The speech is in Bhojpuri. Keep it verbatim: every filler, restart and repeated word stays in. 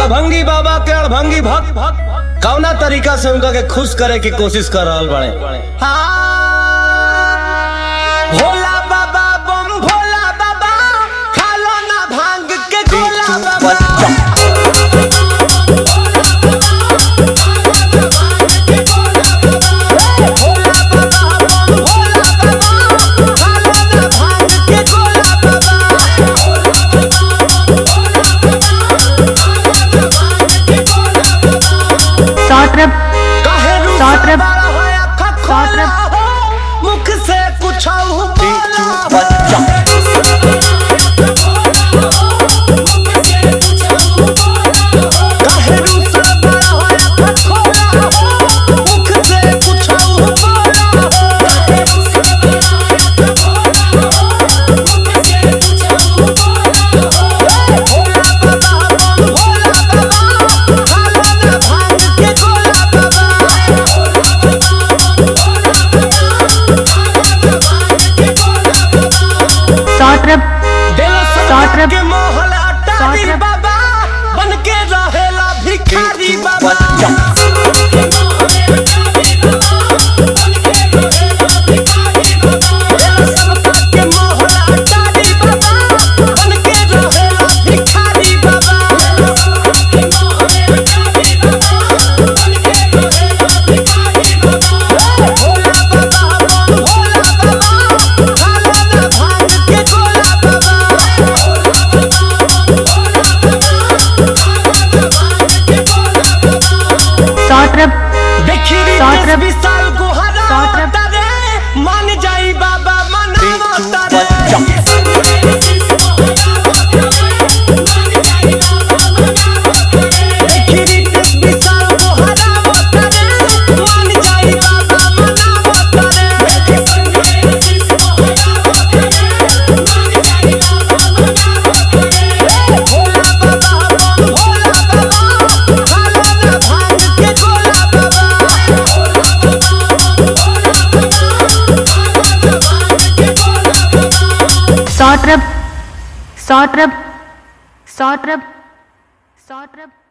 अड़भंगी बाबा के अड़भंगी भक्त कौना तरीका से उनका के खुश करे की कोशिश कर रहल बड़े। भोला बाबा बम भोला बाबा खालो ना भांग के गोला बाबा। मुख से कुछ के मोहल अटारी बाबा बन के रहेला भिखारी बाबा। के मोहल अटारी बाबा बन के रहेला भिखारी बाबा। भोला बाबा भोला बाबा खालो ना भांग के गोला बाबा। विशाल गुहारा तारे मान जाई बाबा मनावा तारे। विशाल गुहारा तारे मान जाई बाबा मनावा तारे। भोला बाबा भोला बाबा खालो ना भांग के गोला बाबा। Sautrap, Sautrap, Sautrap, Sautrap.